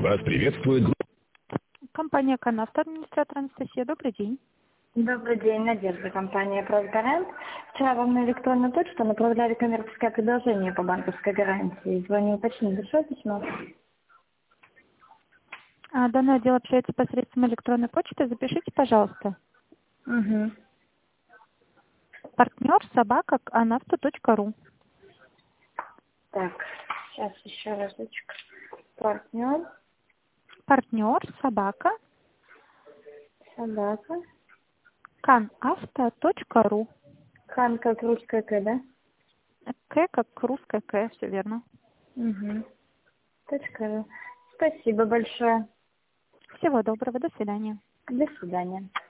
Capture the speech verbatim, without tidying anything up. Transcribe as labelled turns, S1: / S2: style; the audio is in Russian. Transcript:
S1: Вас приветствует...
S2: Компания «Канавт», администратор Анастасия. Добрый день.
S3: Добрый день, Надежда, компания «Просгарант». Вчера вам на электронную почту направляли коммерческое предложение по банковской гарантии. Звоню уточнить, пришло письмо?
S2: А, данное дело общается посредством электронной почты. Запишите, пожалуйста.
S3: Угу.
S2: Партнер собака канавто точка ру.
S3: Так, сейчас еще разочек. Партнер,
S2: Партнер собака
S3: собака,
S2: канавто точка ру.
S3: хан как русская К, да?
S2: К как русская К, все верно.
S3: Угу. Точка ру. Спасибо большое.
S2: Всего доброго, до свидания.
S3: До свидания.